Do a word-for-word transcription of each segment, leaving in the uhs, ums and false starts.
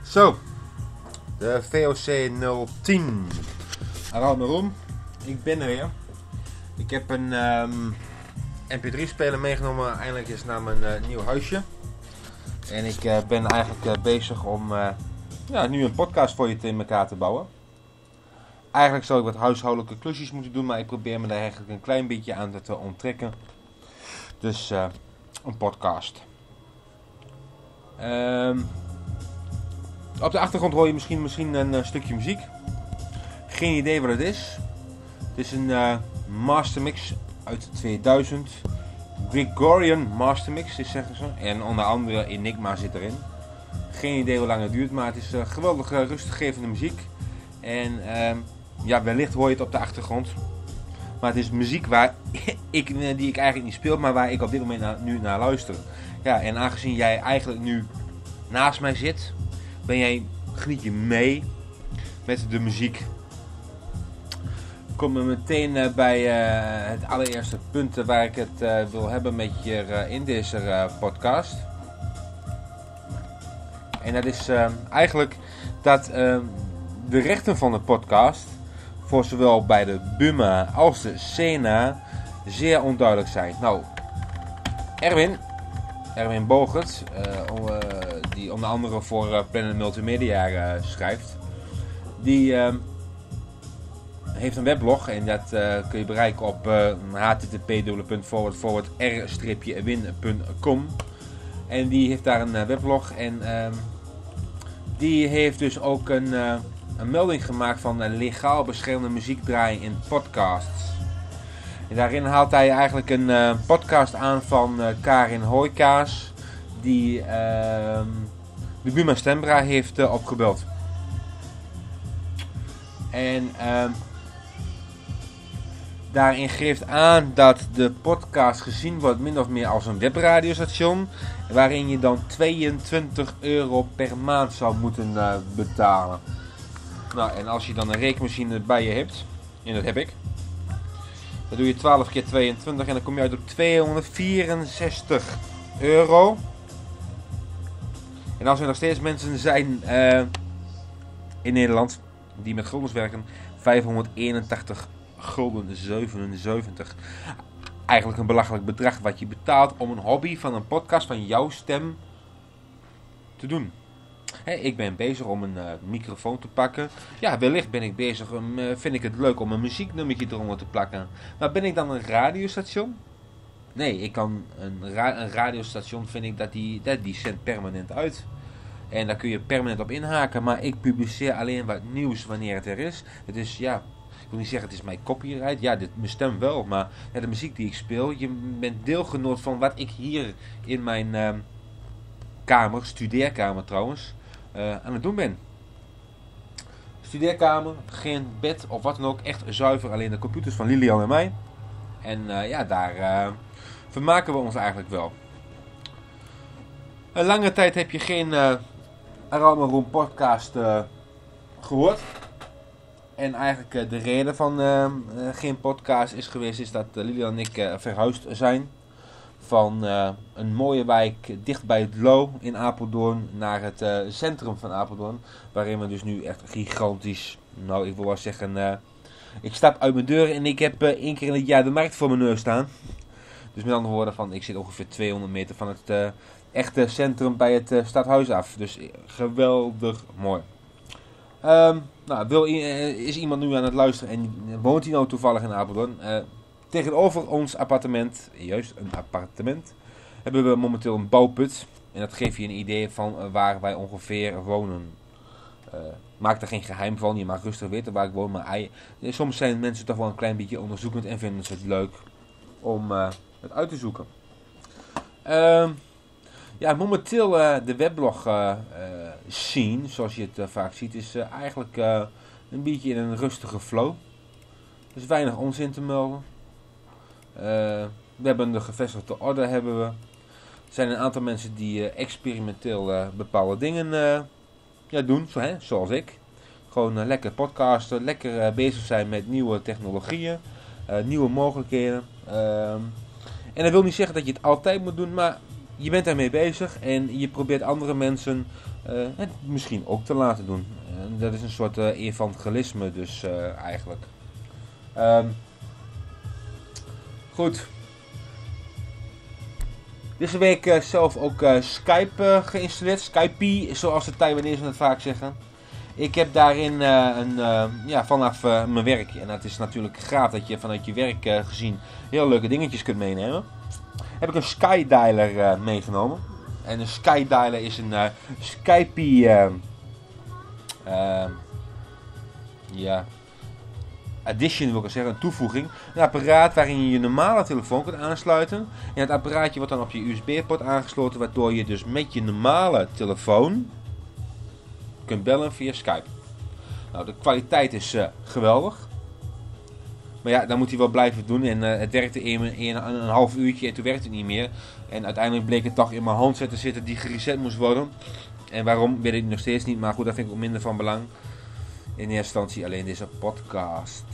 Zo, de V O C nul tien. Aral Meroen, ik ben er weer. Ik heb een um, M P drie speler meegenomen, eindelijk is naar mijn uh, nieuw huisje. En ik uh, ben eigenlijk uh, bezig om uh, ja, nu een podcast voor je in elkaar te bouwen. Eigenlijk zou ik wat huishoudelijke klusjes moeten doen, maar ik probeer me daar eigenlijk een klein beetje aan te onttrekken. Dus uh, een podcast. Um, op de achtergrond hoor je misschien, misschien een uh, stukje muziek. Geen idee wat het is. Het is een uh, mastermix uit tweeduizend. Gregorian mastermix, is zeggen ze. En onder andere Enigma zit erin. Geen idee hoe lang het duurt, maar het is uh, geweldig uh, rustgevende muziek. En uh, ja, wellicht hoor je het op de achtergrond. Maar het is muziek waar ik, die ik eigenlijk niet speel, maar waar ik op dit moment na, nu naar luister. Ja, en aangezien jij eigenlijk nu naast mij zit, ben jij, geniet je mee met de muziek. Komen we meteen uh, bij uh, het allereerste punt waar ik het uh, wil hebben met je uh, in deze uh, podcast. En dat is uh, eigenlijk dat uh, de rechten van de podcast voor zowel bij de Buma als de Sena zeer onduidelijk zijn. Nou, Erwin, Erwin Bogert, uh, uh, die onder andere voor uh, Planet Multimedia uh, schrijft, die uh, heeft een weblog en dat uh, kun je bereiken op uh, h t t p dubbele forward forward r win punt com. En die heeft daar een uh, weblog en uh, die heeft dus ook een, uh, een melding gemaakt van uh, legaal beschermde muziek draaien in podcasts. En daarin haalt hij eigenlijk een uh, podcast aan van uh, Karin Hooikaas, die uh, de Buma Stembra heeft uh, opgebeld. En uh, daarin geeft aan dat de podcast gezien wordt min of meer als een webradiostation, waarin je dan tweeëntwintig euro per maand zou moeten uh, betalen. Nou, en als je dan een rekenmachine bij je hebt, en dat heb ik, dan doe je twaalf keer tweeëntwintig en dan kom je uit op tweehonderdvierenzestig euro. En als er nog steeds mensen zijn uh, in Nederland die met guldens werken, vijfhonderdeenentachtig gulden zevenenzeventig. Eigenlijk een belachelijk bedrag wat je betaalt om een hobby van een podcast van jouw stem te doen. Hey, ik ben bezig om een uh, microfoon te pakken. Ja, wellicht ben ik bezig, um, uh, vind ik het leuk om een muzieknummertje eronder te plakken. Maar ben ik dan een radiostation? Nee, ik kan een, ra- een radiostation, vind ik dat die, dat die zendt permanent uit. En daar kun je permanent op inhaken, maar ik publiceer alleen wat nieuws wanneer het er is. Het is, ja, ik wil niet zeggen het is mijn copyright, ja, dit, mijn stem wel, maar ja, de muziek die ik speel, je bent deelgenoot van wat ik hier in mijn uh, kamer, studeerkamer trouwens, uh, aan het doen ben. Studeerkamer, geen bed of wat dan ook, echt zuiver alleen de computers van Lilian en mij. En uh, ja, daar uh, vermaken we ons eigenlijk wel. Een lange tijd heb je geen uh, Aral Meroen podcast uh, gehoord. En eigenlijk uh, de reden van uh, uh, geen podcast is geweest is dat uh, Lilian en ik uh, verhuisd zijn. Van uh, een mooie wijk dicht bij het Loo in Apeldoorn naar het uh, centrum van Apeldoorn. Waarin we dus nu echt gigantisch, nou ik wil wel zeggen, uh, ik stap uit mijn deur en ik heb uh, één keer in het jaar de markt voor mijn neus staan. Dus met andere woorden, van, ik zit ongeveer tweehonderd meter van het uh, echte centrum bij het uh, stadhuis af. Dus uh, geweldig mooi. Um, nou, wil, uh, is iemand nu aan het luisteren en woont hij nou toevallig in Apeldoorn? Uh, tegenover ons appartement, juist een appartement, hebben we momenteel een bouwput. En dat geeft je een idee van uh, waar wij ongeveer wonen. Uh, maak er geen geheim van, je mag rustig weten waar ik woon. Maar uh, soms zijn mensen toch wel een klein beetje onderzoekend en vinden ze het leuk om uh, het uit te zoeken. Uh, ja, momenteel uh, de weblog uh, uh, scene, zoals je het uh, vaak ziet, is uh, eigenlijk uh, een beetje in een rustige flow. Er is weinig onzin te melden. Uh, we hebben de gevestigde orde, hebben we. Er zijn een aantal mensen die uh, experimenteel uh, bepaalde dingen uh, ja, doen, zo, hè, zoals ik. Gewoon uh, lekker podcasten, lekker uh, bezig zijn met nieuwe technologieën, uh, nieuwe mogelijkheden. Uh, en dat wil niet zeggen dat je het altijd moet doen, maar je bent daarmee bezig en je probeert andere mensen uh, het misschien ook te laten doen. Uh, dat is een soort uh, evangelisme dus uh, eigenlijk. Um, goed. Deze week uh, zelf ook uh, Skype uh, geïnstalleerd. Skype, zoals de Taiwanese het vaak zeggen. Ik heb daarin uh, een, uh, ja, vanaf uh, mijn werk, en het is natuurlijk gaaf dat je vanuit je werk uh, gezien heel leuke dingetjes kunt meenemen, heb ik een Skydialer uh, meegenomen. En een Skydialer is een uh, Skype uh, uh, ja, addition wil ik zeggen, een toevoeging. Een apparaat waarin je je normale telefoon kunt aansluiten. En het apparaatje wordt dan op je U S B-poort aangesloten, waardoor je dus met je normale telefoon kunt bellen via Skype. Nou, de kwaliteit is uh, geweldig. Maar ja, dan moet hij wel blijven doen. En uh, het werkte een, een, een half uurtje en toen werkte het niet meer. En uiteindelijk bleek het toch in mijn handset te zitten die gereset moest worden. En waarom, weet ik nog steeds niet. Maar goed, daar vind ik ook minder van belang. In eerste instantie alleen deze podcast.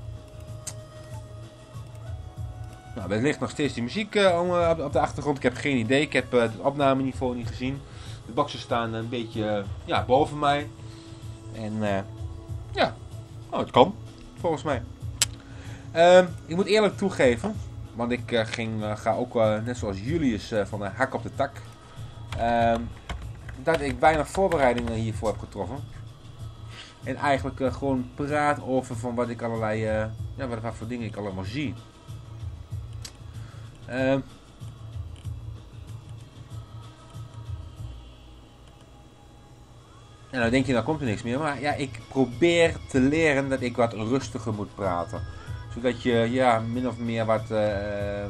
Nou, er ligt nog steeds die muziek uh, op de achtergrond. Ik heb geen idee. Ik heb uh, het opnameniveau niet gezien. De boxen staan een beetje uh, ja, boven mij. En uh, ja, oh, het kan. Volgens mij. Uh, ik moet eerlijk toegeven. Want ik uh, ging, uh, ga ook uh, net zoals Julius uh, van de hak op de tak. Uh, dat ik weinig voorbereidingen hiervoor heb getroffen. En eigenlijk uh, gewoon praat over van wat ik allerlei, uh, ja, wat, wat voor dingen ik allemaal zie. Uh, en dan denk je, nou komt er niks meer. Maar ja, ik probeer te leren dat ik wat rustiger moet praten. Zodat je ja, min of meer wat uh,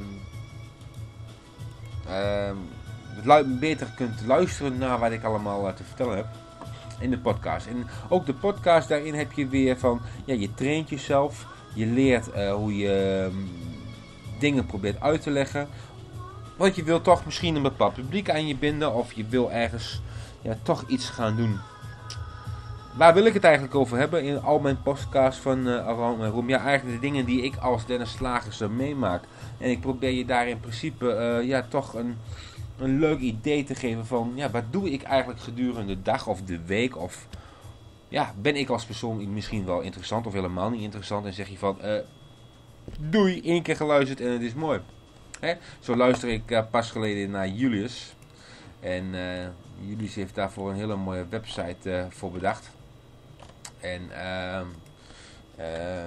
uh, beter kunt luisteren naar wat ik allemaal uh, te vertellen heb. In de podcast. En ook de podcast, daarin heb je weer van, ja, je traint jezelf. Je leert uh, hoe je uh, dingen probeert uit te leggen. Want je wil toch misschien een bepaald publiek aan je binden. Of je wil ergens ja, toch iets gaan doen. Waar wil ik het eigenlijk over hebben in al mijn podcasts van uh, Around My Room? Ja, eigenlijk de dingen die ik als Dennis Slagers uh, meemaak. En ik probeer je daar in principe uh, ja, toch een, een leuk idee te geven van, ja, wat doe ik eigenlijk gedurende de dag of de week? Of ja, ben ik als persoon misschien wel interessant of helemaal niet interessant? En zeg je van, uh, doei, één keer geluisterd en het is mooi. Hè? Zo luister ik uh, pas geleden naar Julius. En uh, Julius heeft daarvoor een hele mooie website uh, voor bedacht. En uh, uh,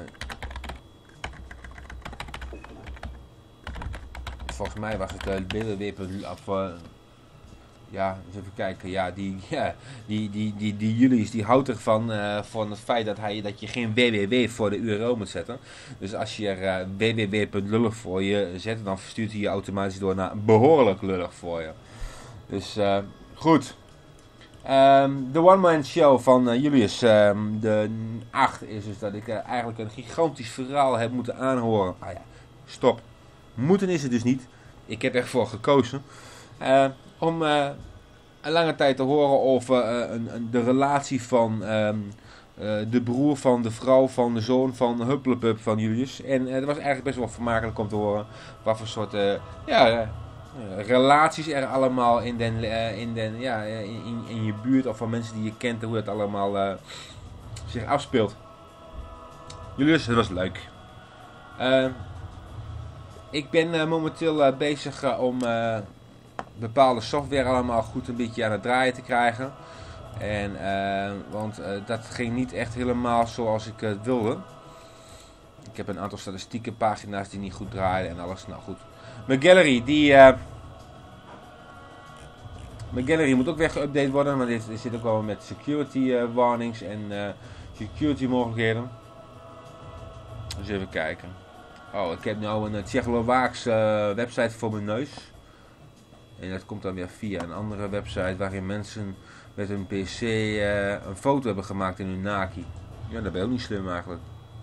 volgens mij was het uh, www. Of, uh, ja, eens even kijken. Ja, die, ja, die, die, die, die Julius die houdt ervan uh, van het feit dat, hij, dat je geen www voor de U R L moet zetten. Dus als je er uh, www.lullig voor je zet, dan verstuurt hij je automatisch door naar behoorlijk lullig voor je. Dus uh, goed. Um, de one-man show van uh, Julius, um, de acht, is dus dat ik uh, eigenlijk een gigantisch verhaal heb moeten aanhoren. Ah ja, stop. Moeten is het dus niet. Ik heb ervoor gekozen. Uh, om uh, een lange tijd te horen over uh, een, een, de relatie van um, uh, de broer van de vrouw van de zoon van Hupplepup van Julius. En uh, het was eigenlijk best wel vermakelijk om te horen wat voor soort uh, ja, uh, relaties er allemaal in, den, uh, in, den, ja, in, in je buurt of van mensen die je kent en hoe het allemaal uh, zich afspeelt. Julius, het was leuk. Uh, ik ben uh, momenteel uh, bezig uh, om uh, bepaalde software allemaal goed een beetje aan het draaien te krijgen. En, uh, want uh, dat ging niet echt helemaal zoals ik het uh, wilde. Ik heb een aantal statistieke pagina's die niet goed draaiden en alles. Nou goed. Mijn gallery, die... Uh, mijn gallery moet ook weer geüpdate worden, maar dit, dit zit ook wel met security uh, warnings en uh, security mogelijkheden. Dus even kijken. Oh, ik heb nu een uh, Tsjechoslowaakse uh, website voor mijn neus. En dat komt dan weer via een andere website waarin mensen met hun pc uh, een foto hebben gemaakt in hun Naki. Ja, dat ben je ook niet slim eigenlijk.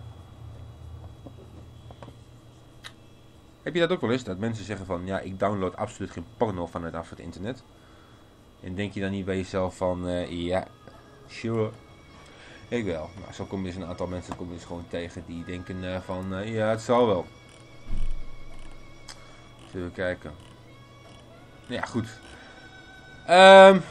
Heb je dat ook wel eens? Dat mensen zeggen van, ja, ik download absoluut geen porno vanuit af het internet. En denk je dan niet bij jezelf van, uh, ja, sure. Ik wel. Nou, zo kom je dus een aantal mensen kom je dus gewoon tegen die denken uh, van, uh, ja, het zal wel. Zullen we kijken. Ja, goed. Um,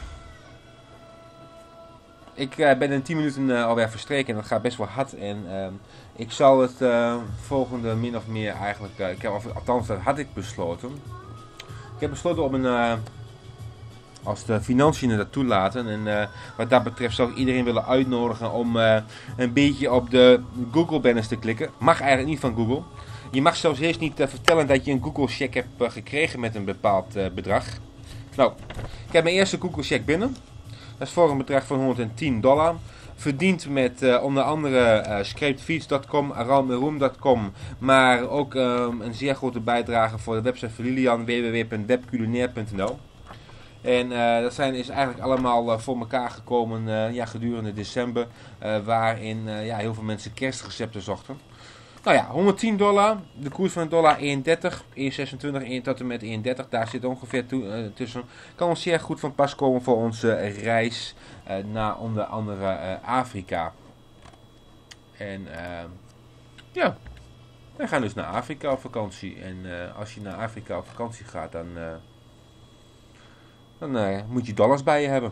ik uh, ben in tien minuten uh, alweer verstreken en dat gaat best wel hard. En uh, ik zal het uh, volgende min of meer eigenlijk... Uh, ik heb, of, althans, dat had ik besloten. Ik heb besloten om een... Uh, als de financiën dat toelaten. En uh, wat dat betreft zou ik iedereen willen uitnodigen om uh, een beetje op de Google banners te klikken. Mag eigenlijk niet van Google. Je mag zelfs eerst niet uh, vertellen dat je een Google check hebt uh, gekregen met een bepaald uh, bedrag. Nou, ik heb mijn eerste Google check binnen. Dat is voor een bedrag van honderdtien dollar. Verdiend met uh, onder andere uh, scrapedfeeds punt com, aroundtheroom punt com, maar ook um, een zeer grote bijdrage voor de website van Lilian, w w w punt webculinair punt n l. En uh, dat zijn, is eigenlijk allemaal uh, voor elkaar gekomen uh, ja, gedurende december, uh, waarin uh, ja, heel veel mensen kerstrecepten zochten. Nou ja, honderdtien dollar, de koers van de dollar één dertig, één zesentwintig, één tot en met één dertig, daar zit ongeveer to, uh, tussen. Kan ons zeer goed van pas komen voor onze reis uh, naar onder andere uh, Afrika. En uh, ja, wij gaan dus naar Afrika op vakantie. En uh, als je naar Afrika op vakantie gaat, dan, uh, dan uh, moet je dollars bij je hebben.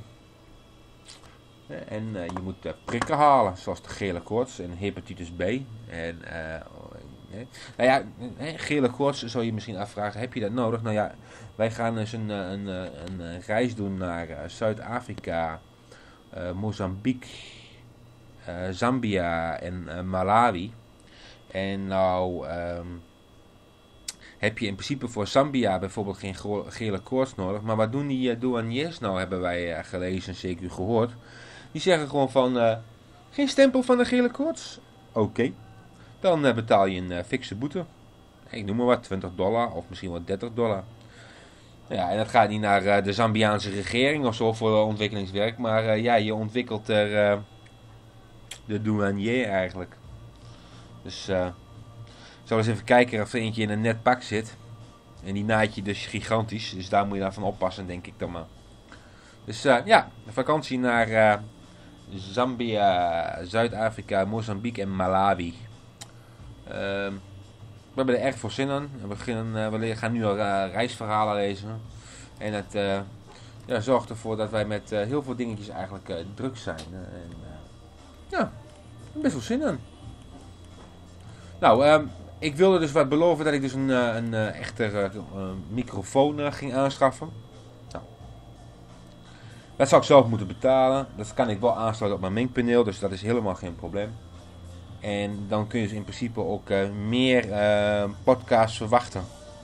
En uh, je moet uh, prikken halen, zoals de gele koorts en hepatitis B. En, uh, uh, nou ja, gele koorts zou je misschien afvragen, heb je dat nodig? Nou ja, wij gaan dus een, een, een, een reis doen naar uh, Zuid-Afrika, uh, Mozambique, uh, Zambia en uh, Malawi. En nou um, heb je in principe voor Zambia bijvoorbeeld geen gele koorts nodig. Maar wat doen die uh, douaniers nou, hebben wij uh, gelezen, zeker gehoord. Die zeggen gewoon van, uh, geen stempel van de gele koorts? Oké. Okay. Dan uh, betaal je een uh, fikse boete. Ik noem maar wat, twintig dollar of misschien wel dertig dollar. Ja, en dat gaat niet naar uh, de Zambiaanse regering of zo voor ontwikkelingswerk. Maar uh, ja, je ontwikkelt er uh, de douanier eigenlijk. Dus uh, ik zal eens even kijken of er eentje in een net pak zit. En die naait je dus gigantisch. Dus daar moet je daarvan oppassen, denk ik dan maar. Dus uh, ja, een vakantie naar uh, Zambia, Zuid-Afrika, Mozambique en Malawi. Uh, we hebben er erg veel zin in. We, beginnen, uh, we gaan nu al uh, reisverhalen lezen. En het uh, ja, zorgt ervoor dat wij met uh, heel veel dingetjes eigenlijk uh, druk zijn. Uh, en, uh, ja, best wel zin in. Nou, uh, ik wilde dus wat beloven dat ik dus een, uh, een uh, echte uh, uh, microfoon uh, ging aanschaffen. Nou, dat zou ik zelf moeten betalen. Dat kan ik wel aansluiten op mijn mengpaneel, dus dat is helemaal geen probleem. En dan kun je dus in principe ook uh, meer uh, podcasts verwachten.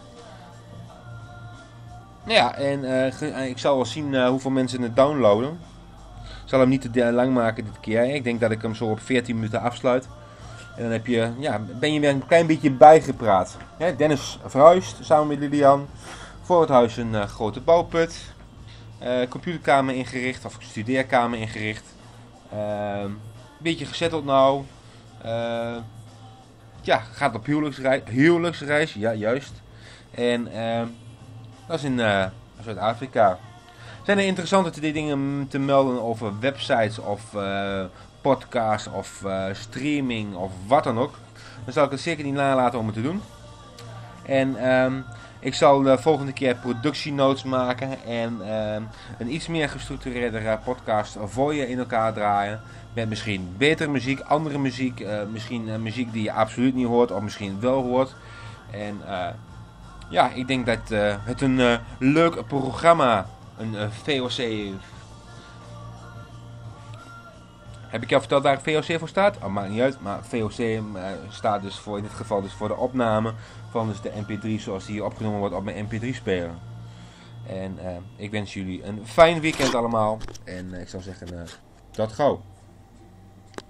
Nou ja, en uh, ik zal wel zien uh, hoeveel mensen het downloaden. Ik zal hem niet te lang maken dit keer. Ik denk dat ik hem zo op veertien minuten afsluit. En dan heb je, ja, ben je weer een klein beetje bijgepraat. Ja, Dennis verhuist samen met Lilian. Voor het huis een uh, grote bouwput. Uh, computerkamer ingericht, of studeerkamer ingericht. Uh, een beetje gezetteld nou. Uh, ja, gaat op huwelijksreis, huwelijksreis, ja juist. En uh, dat is in uh, Zuid-Afrika. Zijn er interessante dingen te melden over websites of uh, podcasts of uh, streaming of wat dan ook? Dan zal ik het zeker niet nalaten om het te doen. En um, ik zal de volgende keer productienotes maken en um, een iets meer gestructureerde podcast voor je in elkaar draaien. Met misschien betere muziek, andere muziek, uh, misschien uh, muziek die je absoluut niet hoort of misschien wel hoort. En uh, ja, ik denk dat uh, het een uh, leuk programma, een uh, V O C... Heb ik jou verteld waar V O C voor staat? Oh, maakt niet uit, maar V O C uh, staat dus voor, in dit geval dus voor de opname van dus de M P drie zoals die hier opgenomen wordt op mijn M P drie speler. En uh, ik wens jullie een fijn weekend allemaal en uh, ik zou zeggen, uh, tot gauw.